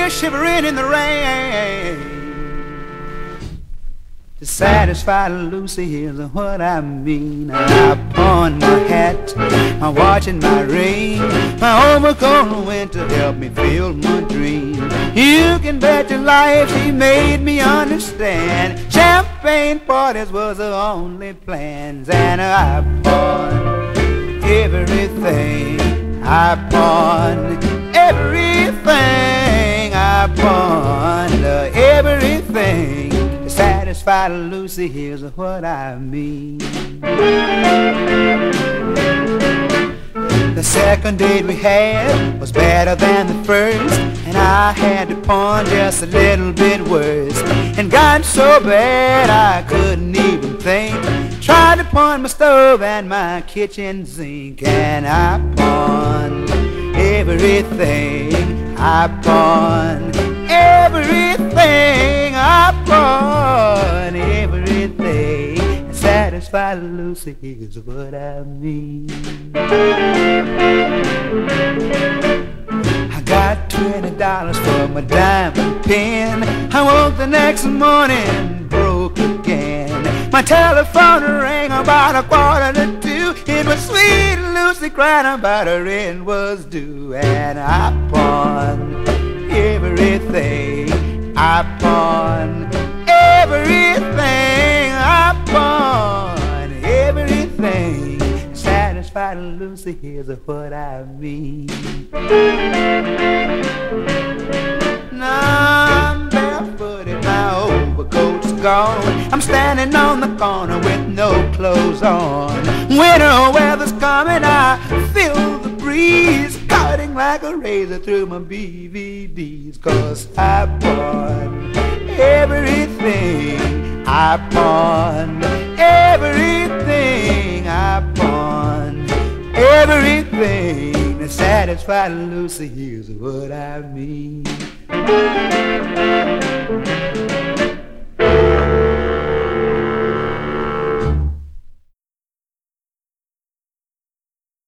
shivering in the rain. To satisfy Lucy, here's what I mean. I pawn my hat, my watch and my ring, my overcoat in winter help me fill my dream. You can bet your life she made me understand. Champagne parties was the only plans. And I pawned everything. I pawned everything. I pawned everything. Satisfy Lucy, here's what I mean. The second date we had was better than the first, and I had to pawn just a little bit worse. And got so bad I couldn't even think. Tried to pawn my stove and my kitchen sink, and I pawned everything. I pawned everything. I pawned everything. Satisfy Lucy, here's what I mean. I got $20 for my diamond pin. I woke the next morning broke again. My telephone rang about 1:45. It was sweet Lucy crying about her rent was due. And I pawned everything. I pawned everything. I pawned everything. Satisfied Lucy, here's what I mean. Now I'm barefooted, my overcoat's gone. I'm standing on the corner with no clothes on. Winter weather's coming, I feel the breeze cutting like a razor through my BVDs. 'Cause I pawned everything. I pawned everything. I pawned everything. To satisfy Lucy, here's what I mean.